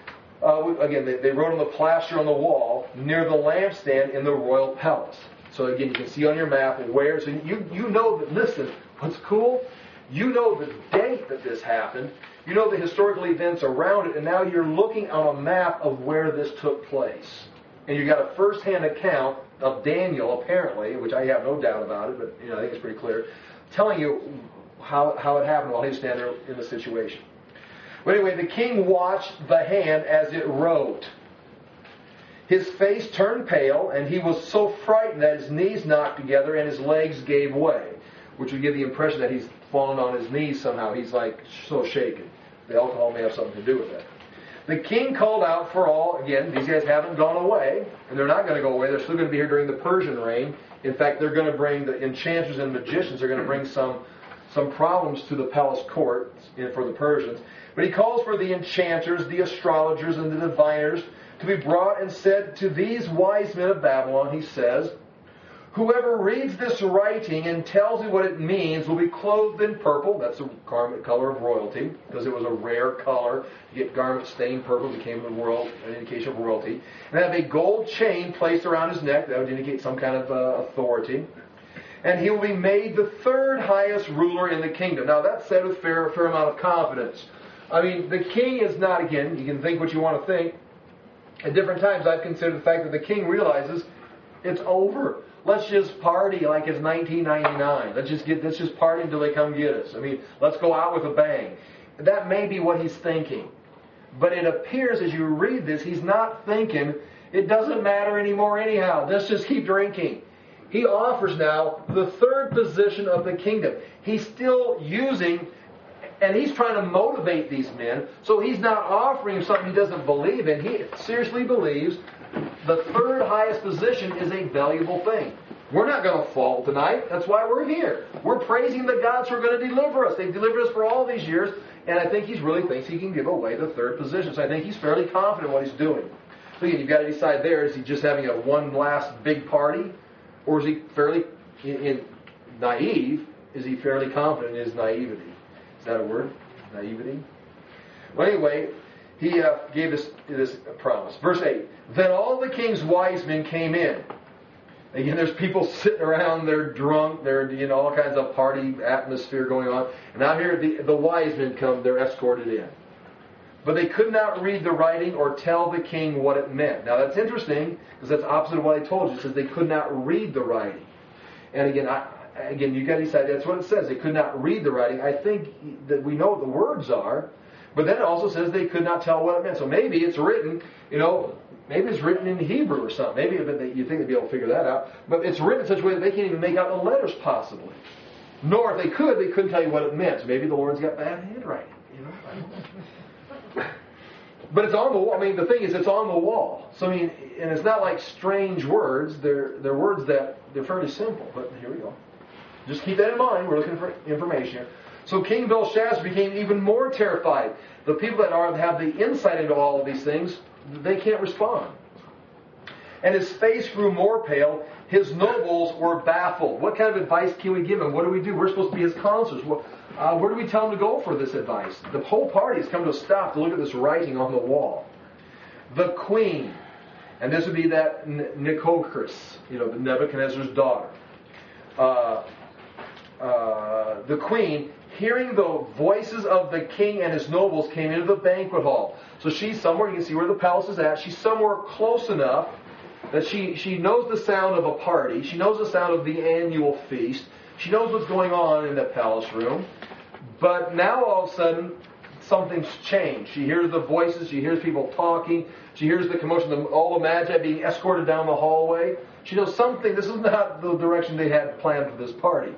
Speaker 1: Uh, again, they, they wrote on the plaster on the wall near the lampstand in the royal palace. So again, you can see on your map where. So you you know that. Listen, what's cool? You know the date that this happened. You know the historical events around it, and now you're looking on a map of where this took place. And you got a first-hand account of Daniel, apparently, which I have no doubt about it, but you know I think it's pretty clear, telling you how how it happened while he was standing there in the situation. But anyway, the king watched the hand as it wrote. His face turned pale, and he was so frightened that his knees knocked together and his legs gave way, which would give the impression that he's fallen on his knees somehow. He's like so shaken. The alcohol may have something to do with that. The king called out for all, again, these guys haven't gone away, and they're not going to go away. They're still going to be here during the Persian reign. In fact, they're going to bring, the enchanters and magicians are going to bring some, some problems to the palace court for the Persians. But he calls for the enchanters, the astrologers, and the diviners to be brought and said to these wise men of Babylon, he says, whoever reads this writing and tells me what it means will be clothed in purple. That's the garment color of royalty, because it was a rare color. You get garment stained purple, became a royal, an indication of royalty. And have a gold chain placed around his neck. That would indicate some kind of uh, authority. And he will be made the third highest ruler in the kingdom. Now that's said with a fair, fair amount of confidence. I mean, the king is not, again, you can think what you want to think. At different times I've considered the fact that the king realizes it's over. Let's just party like it's nineteen ninety-nine. Let's just get let's just party until they come get us. I mean, let's go out with a bang. That may be what he's thinking. But it appears as you read this, he's not thinking, it doesn't matter anymore anyhow. Let's just keep drinking. He offers now the third position of the kingdom. He's still using, and he's trying to motivate these men, so he's not offering something he doesn't believe in. He seriously believes the third highest position is a valuable thing. We're not going to fall tonight. That's why we're here. We're praising the gods who are going to deliver us. They've delivered us for all these years, and I think he really thinks he can give away the third position. So I think he's fairly confident in what he's doing. So again, you've got to decide there, is he just having a one last big party, or is he fairly in, in naive? Is he fairly confident in his naivety? Is that a word? Naivety? Well, anyway, he uh, gave this, this promise. Verse eight. Then all the king's wise men came in. Again, there's people sitting around, they're drunk, they're, you know, all kinds of party atmosphere going on. And now here the, the wise men come, they're escorted in. But they could not read the writing or tell the king what it meant. Now that's interesting, because that's opposite of what I told you. It says they could not read the writing. And again, I, again, you got to decide, that's what it says. They could not read the writing. I think that we know what the words are, but then it also says they could not tell what it meant. So maybe it's written, you know, maybe it's written in Hebrew or something. Maybe you think they'd be able to figure that out. But it's written in such a way that they can't even make out the letters possibly. Nor if they could, they couldn't tell you what it meant. So maybe the Lord's got bad handwriting. You know, I don't know. But it's on the wall. I mean, the thing is, it's on the wall. So, I mean, and it's not like strange words. They're, they're words that, they're fairly simple. But here we go. Just keep that in mind. We're looking for information here. So King Belshazzar became even more terrified. The people that are have the insight into all of these things, they can't respond. And his face grew more pale. His nobles were baffled. What kind of advice can we give him? What do we do? We're supposed to be his counselors. Well, uh, where do we tell him to go for this advice? The whole party has come to a stop to look at this writing on the wall. The queen, and this would be that N- Nitocris, you know, the Nebuchadnezzar's daughter. Uh, uh, the queen, hearing the voices of the king and his nobles, came into the banquet hall. So she's somewhere, you can see where the palace is at. She's somewhere close enough that she, she knows the sound of a party. She knows the sound of the annual feast. She knows what's going on in the palace room. But now all of a sudden, something's changed. She hears the voices. She hears people talking. She hears the commotion, the, all the magi being escorted down the hallway. She knows something. This is not the direction they had planned for this party.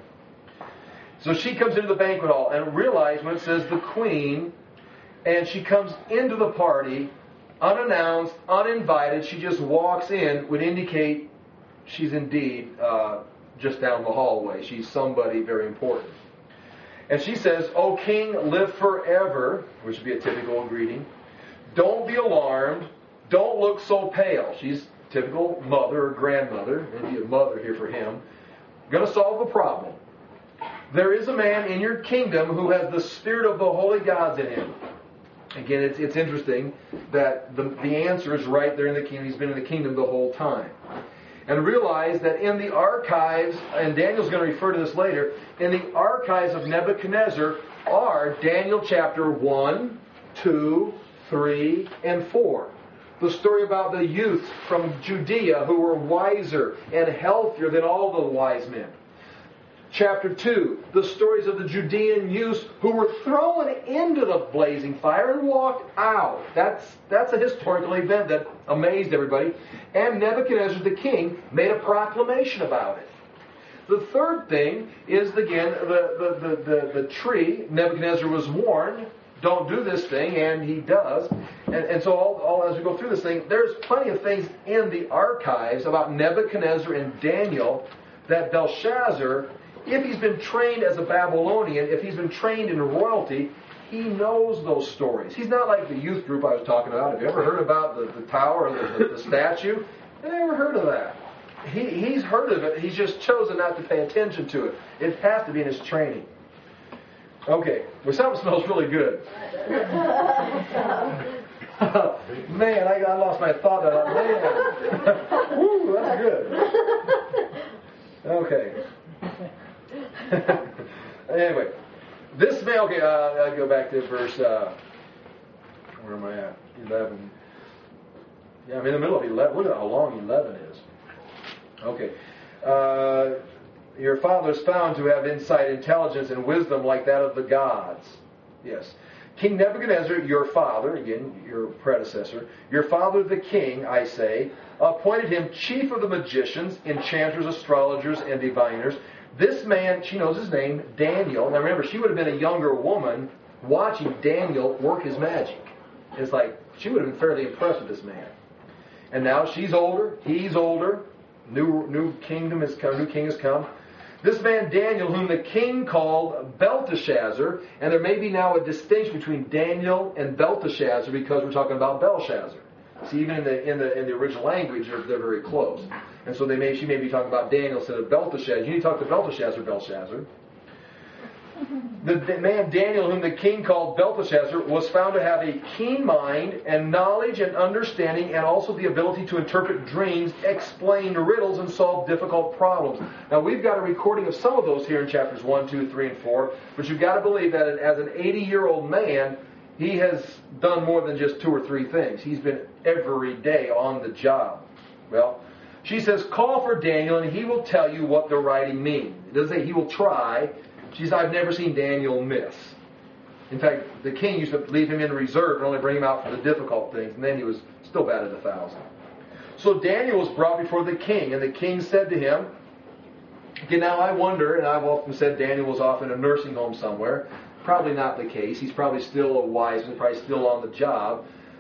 Speaker 1: So she comes into the banquet hall and realizes when it says the queen, and she comes into the party unannounced, uninvited. She just walks in, would indicate she's indeed uh, just down the hallway. She's somebody very important. And she says, "O king, live forever," which would be a typical greeting. "Don't be alarmed. Don't look so pale." She's typical mother or grandmother, maybe a mother here for him. Going to solve the problem. "There is a man in your kingdom who has the spirit of the holy gods in him." Again, it's it's interesting that the, the answer is right there in the kingdom. He's been in the kingdom the whole time. And realize that in the archives, and Daniel's going to refer to this later, in the archives of Nebuchadnezzar are Daniel chapter one, two, three, and four. The story about the youth from Judea who were wiser and healthier than all the wise men. Chapter two, the stories of the Judean youths who were thrown into the blazing fire and walked out. That's that's a historical event that amazed everybody. And Nebuchadnezzar the king made a proclamation about it. The third thing is, again, the, the, the, the, the tree. Nebuchadnezzar was warned, don't do this thing, and he does. And, and so all, all as we go through this thing, there's plenty of things in the archives about Nebuchadnezzar and Daniel that Belshazzar, if he's been trained as a Babylonian, if he's been trained in royalty, he knows those stories. He's not like the youth group I was talking about. Have you ever heard about the, the tower or the, the, the statue? Have you ever heard of that? He, he's heard of it. He's just chosen not to pay attention to it. It has to be in his training. Okay. Well, something smells really good. Man, I, I lost my thought. Man. Woo, that's good. Okay. Anyway, this man, okay, uh, I'll go back to verse, uh, where am I at? eleven. Yeah, I'm in the middle of eleven. Look at how long eleven is. Okay. Uh, your father is found to have insight, intelligence, and wisdom like that of the gods. Yes. King Nebuchadnezzar, your father, again, your predecessor, your father the king, I say, appointed him chief of the magicians, enchanters, astrologers, and diviners. This man, she knows his name, Daniel. Now remember, she would have been a younger woman watching Daniel work his magic. It's like, she would have been fairly impressed with this man. And now she's older, he's older, new new kingdom has come, new king has come. This man Daniel, whom the king called Belteshazzar, and there may be now a distinction between Daniel and Belteshazzar because we're talking about Belshazzar. See, even in the in the in the original language, they're, they're very close, and so they may she may be talking about Daniel instead of Belteshazzar. You need to talk to Belteshazzar, Belshazzar. The, the man Daniel, whom the king called Belteshazzar, was found to have a keen mind and knowledge and understanding, and also the ability to interpret dreams, explain riddles, and solve difficult problems. Now we've got a recording of some of those here in chapters one, two, three, and four. But you've got to believe that as an eighty-year-old man, he has done more than just two or three things. He's been every day on the job. Well, she says, call for Daniel and he will tell you what the writing means. It doesn't say he will try. She says, I've never seen Daniel miss. In fact, the king used to leave him in reserve and only bring him out for the difficult things, and then he was still batted a thousand. So Daniel was brought before the king, and the king said to him, okay, now I wonder, and I've often said Daniel was off in a nursing home somewhere. Probably not the case. He's probably still a wise man, probably still on the job.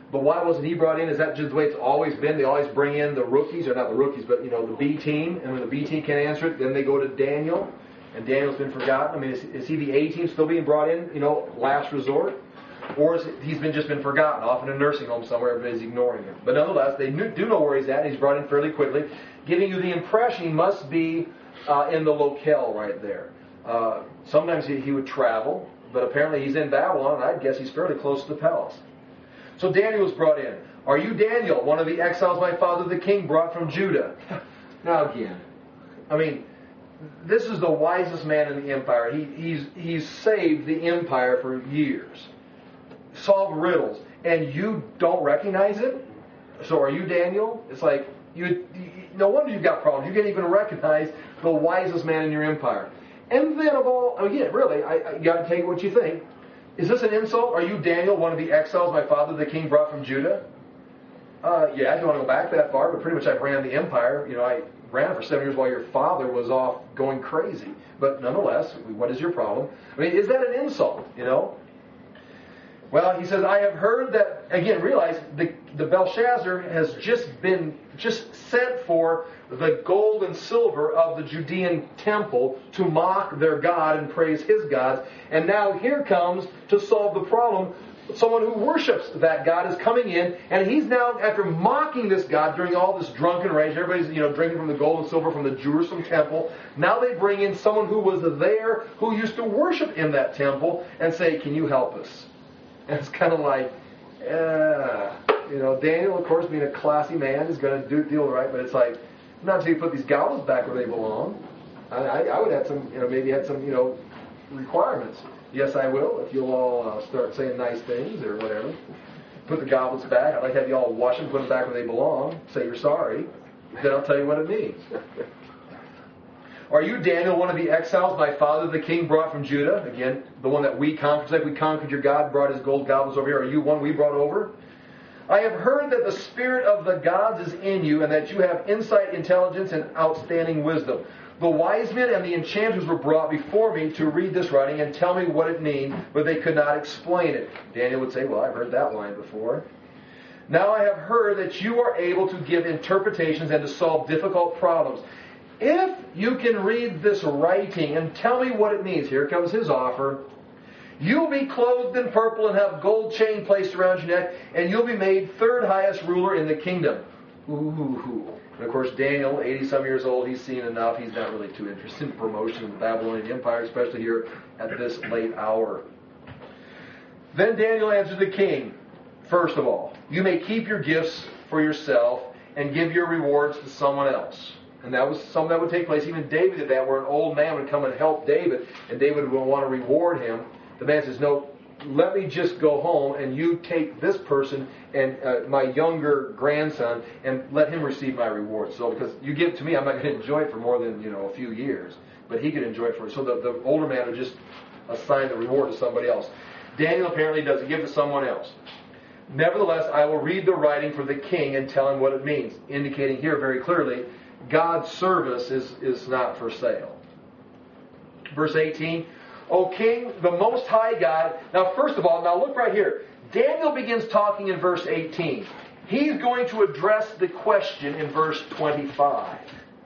Speaker 1: But why wasn't he brought in? Is that just the way it's always been? They always bring in the rookies, or not the rookies, but you know the B team. And when the B team can't answer it, then they go to Daniel. And Daniel's been forgotten. I mean, is, is he the A team still being brought in? You know, last resort, or is it, he's been just been forgotten, off in a nursing home somewhere? Everybody's ignoring him. But nonetheless, they do know where he's at. He's brought in fairly quickly, giving you the impression he must be uh, in the locale right there. Uh, sometimes he, he would travel, but apparently he's in Babylon, and I'd guess he's fairly close to the palace. So Daniel was brought in. Are you Daniel, one of the exiles my father the king brought from Judah? Now again, I mean, this is the wisest man in the empire. He, he's, he's saved the empire for years. Solved riddles. And you don't recognize it? So are you Daniel? It's like, you, you no wonder you've got problems. You can't even recognize the wisest man in your empire. And then of all, again, really, I, I, you got to take what you think. Is this an insult? Are you Daniel, one of the exiles my father the king brought from Judah? Uh, yeah, I don't want to go back that far, but pretty much I ran the empire. You know, I ran for seven years while your father was off going crazy. But nonetheless, what is your problem? I mean, is that an insult, you know? Well, he says, I have heard that, again, realize the, the Belshazzar has just been, just sent for the gold and silver of the Judean temple to mock their God and praise his gods. And now here comes, to solve the problem, someone who worships that God is coming in, and he's now, after mocking this God during all this drunken rage, everybody's, you know, drinking from the gold and silver from the Jerusalem temple, now they bring in someone who was there, who used to worship in that temple, and say, can you help us? And it's kind of like, uh, you know, Daniel, of course, being a classy man, is going to do deal right, but it's like, not until you put these goblins back where they belong. I, I, I would have some, you know, maybe had some, you know, requirements. Yes, I will, if you'll all uh, start saying nice things or whatever. Put the goblins back. I'd like to have you all wash them, put them back where they belong. Say you're sorry. Then I'll tell you what it means. Are you Daniel, one of the exiles my father the king brought from Judah? Again, the one that we conquered. It's like we conquered your God, brought his gold goblins over here. Are you one we brought over? I have heard that the spirit of the gods is in you, and that you have insight, intelligence, and outstanding wisdom. The wise men and the enchanters were brought before me to read this writing and tell me what it means, but they could not explain it. Daniel would say, well, I've heard that line before. Now I have heard that you are able to give interpretations and to solve difficult problems. If you can read this writing and tell me what it means, here comes his offer. You'll be clothed in purple and have gold chain placed around your neck, and you'll be made third highest ruler in the kingdom. Ooh. And of course, Daniel, eighty-some years old, he's seen enough. He's not really too interested in promotion of the Babylonian Empire, especially here at this late hour. Then Daniel answered the king, first of all, you may keep your gifts for yourself and give your rewards to someone else. And that was something that would take place. Even David did that, where an old man would come and help David, and David would want to reward him. The man says, no, let me just go home, and you take this person and uh, my younger grandson, and let him receive my reward. So, because you give it to me, I'm not going to enjoy it for more than, you know, a few years. But he could enjoy it for, so the, the older man would just assign the reward to somebody else. Daniel apparently doesn't give it to someone else. Nevertheless, I will read the writing for the king and tell him what it means, indicating here very clearly, God's service is, is not for sale. Verse eighteen, O king, the most high God. Now, first of all, now look right here. Daniel begins talking in verse eighteen. He's going to address the question in verse twenty-five.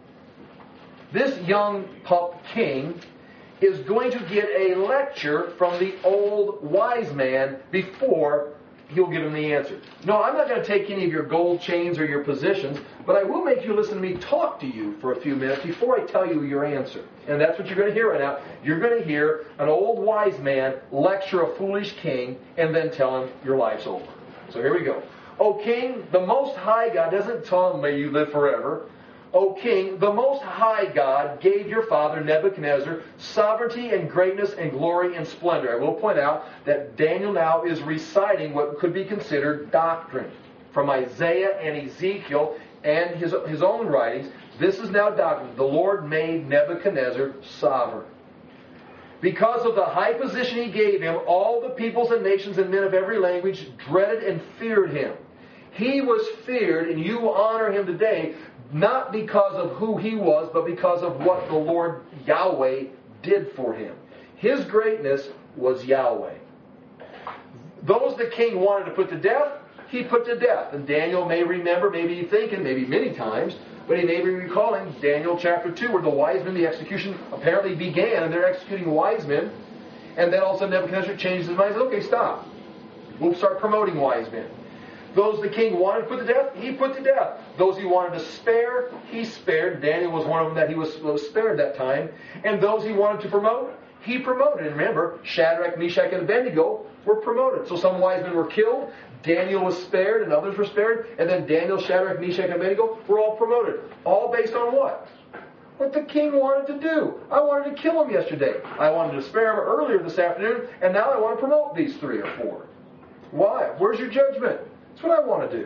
Speaker 1: This young pup king is going to get a lecture from the old wise man before he'll give him the answer. No, I'm not going to take any of your gold chains or your positions, but I will make you listen to me talk to you for a few minutes before I tell you your answer. And that's what you're going to hear right now. You're going to hear an old wise man lecture a foolish king and then tell him your life's over. So here we go. O king, the most high God, doesn't tell him may you live forever. O king, the most high God gave your father Nebuchadnezzar sovereignty and greatness and glory and splendor. I will point out that Daniel now is reciting what could be considered doctrine from Isaiah and Ezekiel and his, his own writings. This is now doctrine. The Lord made Nebuchadnezzar sovereign. Because of the high position he gave him, all the peoples and nations and men of every language dreaded and feared him. He was feared, and you honor him today, not because of who he was, but because of what the Lord Yahweh did for him. His greatness was Yahweh. Those the king wanted to put to death, he put to death. And Daniel may remember, maybe he's thinking, maybe many times, but he may be recalling Daniel chapter two, where the wise men, the execution apparently began, and they're executing wise men. And then all of a sudden Nebuchadnezzar changes his mind and says, okay, stop. We'll start promoting wise men. Those the king wanted to put to death, he put to death. Those he wanted to spare, he spared. Daniel was one of them that he was, was spared that time. And those he wanted to promote, he promoted. And remember, Shadrach, Meshach, and Abednego were promoted. So some wise men were killed, Daniel was spared, and others were spared. And then Daniel, Shadrach, Meshach, and Abednego were all promoted. All based on what? What the king wanted to do. I wanted to kill him yesterday. I wanted to spare him earlier this afternoon, and now I want to promote these three or four. Why? Where's your judgment? That's what I want to do.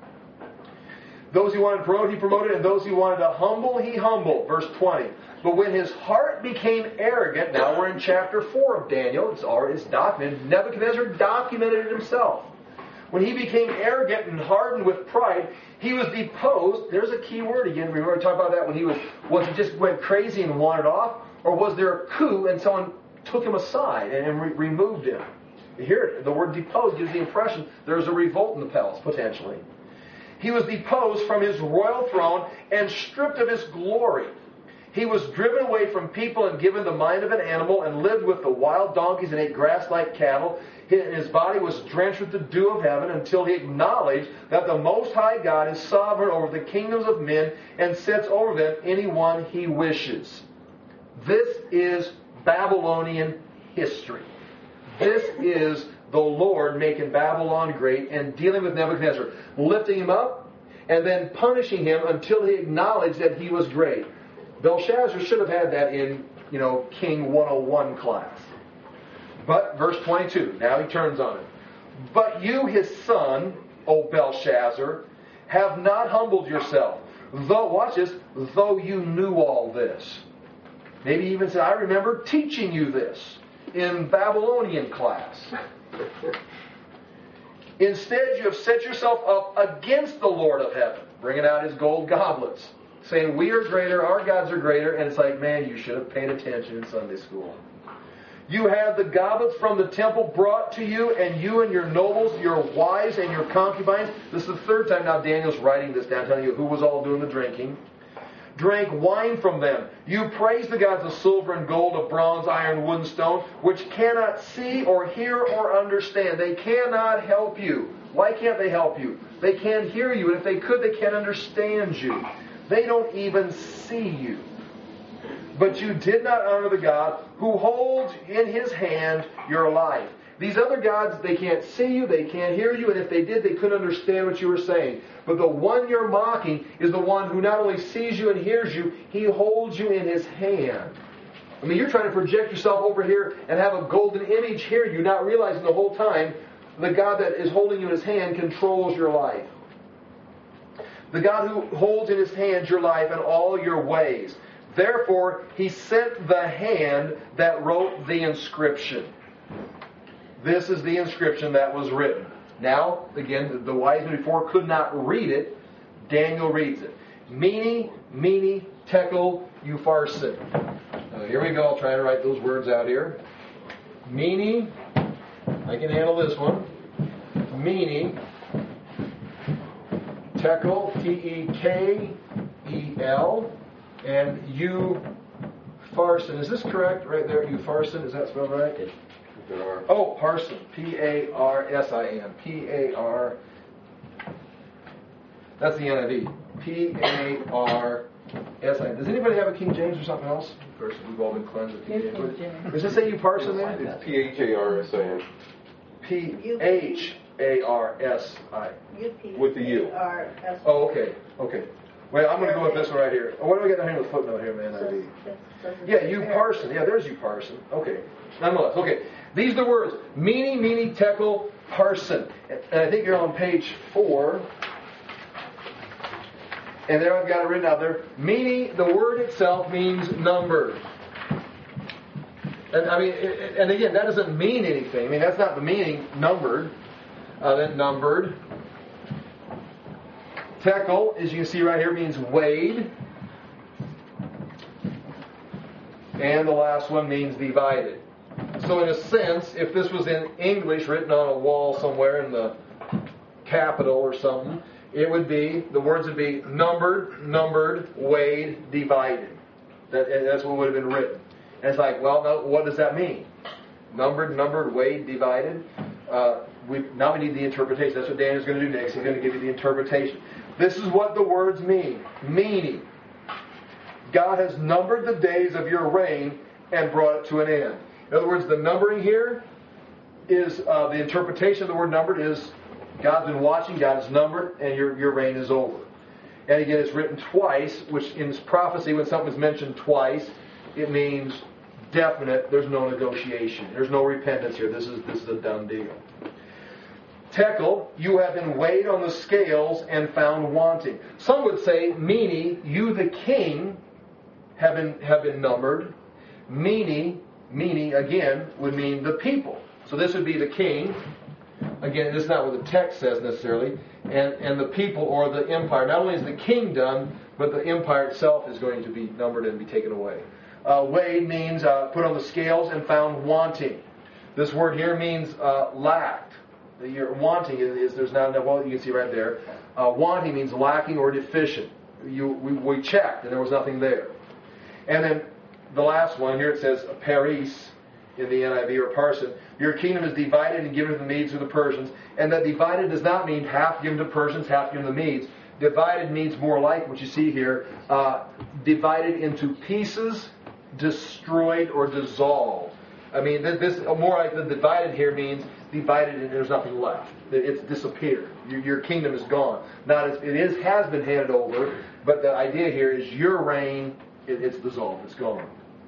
Speaker 1: Those he wanted to promote, he promoted, and those he wanted to humble, he humbled. Verse twenty. But when his heart became arrogant, now we're in chapter four of Daniel, it's already it's documented, Nebuchadnezzar documented it himself. When he became arrogant and hardened with pride, he was deposed. There's a key word again. Remember to talk about that when he was, was he just went crazy and wandered off? Or was there a coup and someone took him aside and re- removed him? You hear it. The word deposed gives the impression there's a revolt in the palace, potentially. He was deposed from his royal throne and stripped of his glory. He was driven away from people and given the mind of an animal and lived with the wild donkeys and ate grass like cattle. His body was drenched with the dew of heaven until he acknowledged that the Most High God is sovereign over the kingdoms of men and sets over them anyone he wishes. This is Babylonian history. This is the Lord making Babylon great and dealing with Nebuchadnezzar, lifting him up and then punishing him until he acknowledged that he was great. Belshazzar should have had that in, you know, King one oh one class. But, verse twenty-two, now he turns on it. But you, his son, O Belshazzar, have not humbled yourself. Though, watch this, though you knew all this. Maybe even said, I remember teaching you this in Babylonian class. Instead, you have set yourself up against the Lord of heaven, bringing out his gold goblets, saying, we are greater, our gods are greater, and it's like, man, you should have paid attention in Sunday school. You have the goblets from the temple brought to you, and you and your nobles, your wives and your concubines. This is the third time now Daniel's writing this down, telling you who was all doing the drinking. Drank wine from them. You praise the gods of silver and gold, of bronze, iron, wood, and stone, which cannot see or hear or understand. They cannot help you. Why can't they help you? They can't hear you, and if they could, they can't understand you. They don't even see you. But you did not honor the God who holds in his hand your life. These other gods, they can't see you, they can't hear you, and if they did, they couldn't understand what you were saying. But the one you're mocking is the one who not only sees you and hears you, he holds you in his hand. I mean, you're trying to project yourself over here and have a golden image here, you not realizing the whole time the God that is holding you in his hand controls your life. The God who holds in his hand your life and all your ways. Therefore, he sent the hand that wrote the inscription. This is the inscription that was written. Now, again, the wise men before could not read it. Daniel reads it. Mene, mene, tekel, upharsin. Uh, here we go. I'll try to write those words out here. Mene, I can handle this one. Mene, tekel, T E K E L, and upharsin. Is this correct right there? Upharsin, is that spelled right? Oh, Parson. P A R S I N. P A R. That's the N I V. P A R S I N. Does anybody have a King James or something else? Of course, we've all been cleansed with King James. Does it say you Parson there?
Speaker 2: It's P H A R S I N.
Speaker 1: P H A R S I.
Speaker 2: With the U.
Speaker 1: Oh, okay. Okay. Wait, I'm going to go with this one right here. What do we got down here with footnote here, man? N I V. Yeah, you Parson. Yeah, there's you Parson. Okay. Nonetheless, okay. These are the words. Mene, mene, tekel, parson. And I think you're on page four. And there I've got it written out there. Mene, the word itself means numbered. And I mean, and again, that doesn't mean anything. I mean, that's not the meaning, numbered. Uh, then numbered. Tekel, as you can see right here, means weighed. And the last one means divided. So in a sense, if this was in English written on a wall somewhere in the capital or something, it would be, the words would be numbered, numbered, weighed, divided. That, and that's what would have been written. And it's like, well, no, what does that mean? Numbered, numbered, weighed, divided. Uh, we, now we need the interpretation. That's what Daniel's going to do next. He's going to give you the interpretation. This is what the words mean. Meaning, God has numbered the days of your reign and brought it to an end. In other words, the numbering here is, uh, the interpretation of the word numbered is, God's been watching, God has numbered, and your, your reign is over. And again, it's written twice, which in prophecy, when something's mentioned twice, it means definite, there's no negotiation. There's no repentance here. This is this is a done deal. Tekel, you have been weighed on the scales and found wanting. Some would say, meaning, you the king have been, have been numbered. Meaning, meaning, again, would mean the people. So this would be the king. Again, this is not what the text says necessarily. And, and the people or the empire. Not only is the king done, but the empire itself is going to be numbered and be taken away. Uh, weighed means uh, put on the scales and found wanting. This word here means uh, lacked. Your wanting is, is there's not enough. Well, you can see right there. Uh, wanting means lacking or deficient. You we, we checked and there was nothing there. And then the last one here, it says Paris in the N I V or Parson. Your kingdom is divided and given to the Medes or the Persians. And that divided does not mean half given to Persians, half given to Medes. Divided means more like what you see here. Uh, divided into pieces, destroyed, or dissolved. I mean, this more like the divided here means divided and there's nothing left. It's disappeared. Your, your kingdom is gone. Not as, it is has been handed over, but the idea here is your reign, it, it's dissolved. It's gone.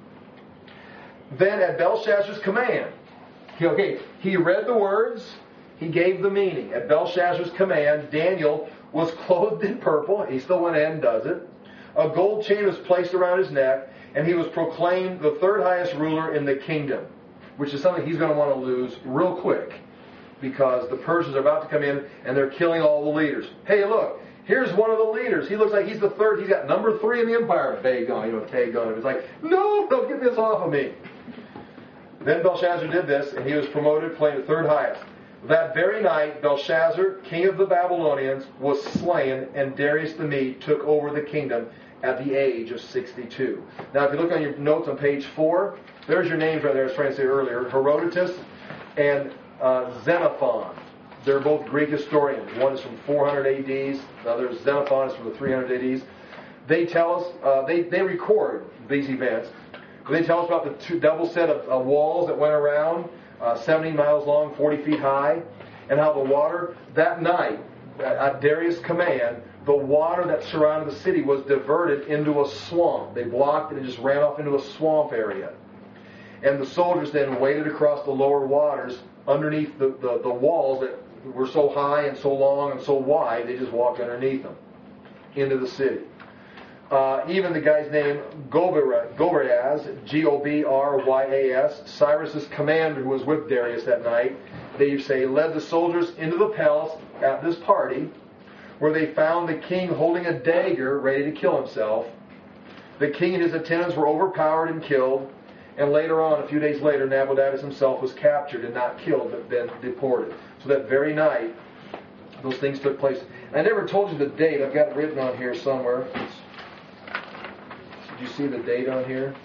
Speaker 1: Then at Belshazzar's command, he, okay, he read the words, he gave the meaning. At Belshazzar's command, Daniel was clothed in purple. He still went ahead and does it. A gold chain was placed around his neck, and he was proclaimed the third highest ruler in the kingdom, which is something he's going to want to lose real quick because the Persians are about to come in and they're killing all the leaders. Hey, look, here's one of the leaders. He looks like he's the third. He's got number three in the empire. Dagon, you know, Dagon. It's like, no, don't get this off of me. Then Belshazzar did this, and he was promoted, proclaimed the third highest. That very night, Belshazzar, king of the Babylonians, was slain, and Darius the Mede took over the kingdom at the age of sixty-two. Now, if you look on your notes on page four, there's your names right there, I was trying to say earlier, Herodotus and uh, Xenophon. They're both Greek historians. One is from four hundred A D, the other is Xenophon is from the three hundred A Ds. They tell us, uh, they, they record these events. They tell us about the two double set of uh, walls that went around, uh, seventy miles long, forty feet high, and how the water, that night, at Darius' command, the water that surrounded the city was diverted into a swamp. They blocked it and just ran off into a swamp area. And the soldiers then waded across the lower waters underneath the, the, the walls that were so high and so long and so wide, they just walked underneath them into the city. Uh, even the guy's name, Gobryas, G O B R Y A S, Cyrus's commander who was with Darius that night, they say, led the soldiers into the palace at this party, where they found the king holding a dagger ready to kill himself. The king and his attendants were overpowered and killed, and later on, a few days later, Nabonidus himself was captured and not killed, but then deported. So that very night, those things took place. And I never told you the date. I've got it written on here somewhere. It's, did you see the date on here?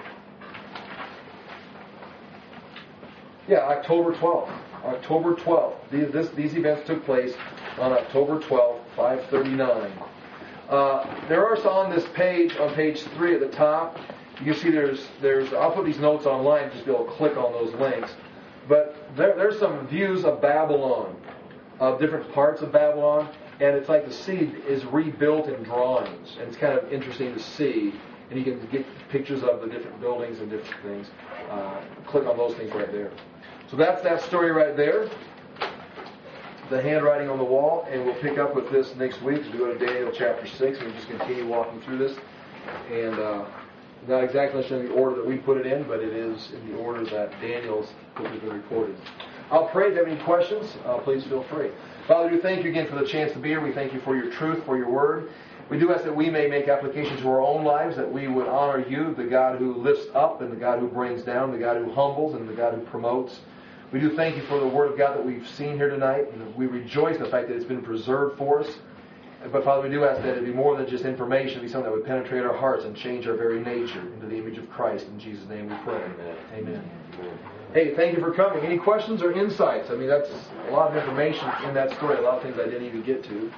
Speaker 1: Yeah, October twelfth. October twelfth. These, this, these events took place on October twelfth, five thirty-nine. Uh, there are some on this page, on page three at the top. You can see there's, there's I'll put these notes online, just be able to click on those links. But there, there's some views of Babylon, of different parts of Babylon, and it's like the city is rebuilt in drawings. And it's kind of interesting to see. And you can get pictures of the different buildings and different things. Uh, click on those things right there. So that's that story right there. The handwriting on the wall, and we'll pick up with this next week as we go to Daniel chapter six, and we'll just continue walking through this. And uh, not exactly in the order that we put it in, but it is in the order that Daniel's book has been recorded. I'll pray. If you have any questions, uh, please feel free. Father, we thank you again for the chance to be here. We thank you for your truth, for your word. We do ask that we may make applications to our own lives, that we would honor you, the God who lifts up and the God who brings down, the God who humbles and the God who promotes. We do thank you for the Word of God that we've seen here tonight, and we rejoice in the fact that it's been preserved for us. But Father, we do ask that it be more than just information, it be something that would penetrate our hearts and change our very nature into the image of Christ. In Jesus' name we pray. Amen. Amen. Hey, thank you for coming. Any questions or insights? I mean, that's a lot of information in that story, a lot of things I didn't even get to.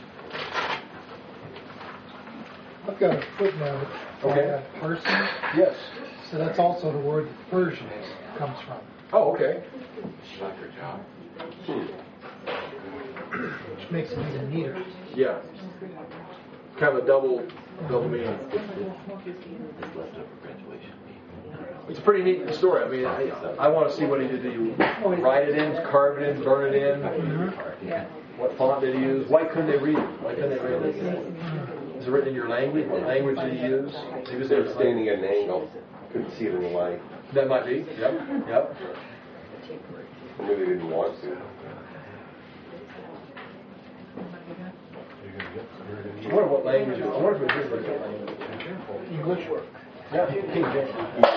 Speaker 3: I've got a footnote.
Speaker 1: Okay.
Speaker 3: Uh, person.
Speaker 1: Yes.
Speaker 3: So that's also the word that Persians comes from.
Speaker 1: Oh, okay.
Speaker 3: Which makes it even neater.
Speaker 1: Yeah. Kind of a double, double meaning. It's a pretty neat story. I mean, I, I want to see what he did. Did he write it in, carve it in, burn it in? Mm-hmm. What font did he use? Why couldn't they read it? Why couldn't they read it? Is it written in your language? What language did he use? He was
Speaker 2: They were standing at an angle. Couldn't see it in the light.
Speaker 1: That might be. Yep. Yep.
Speaker 2: Or maybe they didn't want to.
Speaker 1: I wonder what language it was. I wonder if it was his original language.
Speaker 3: English.
Speaker 1: Yeah, King James.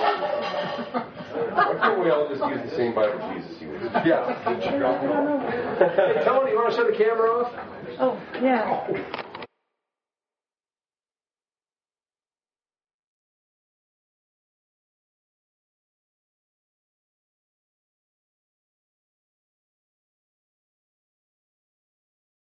Speaker 2: Why can't we all just use the same Bible Jesus used?
Speaker 1: Yeah. Hey, Tony, you want to shut the camera off?
Speaker 4: Oh, yeah.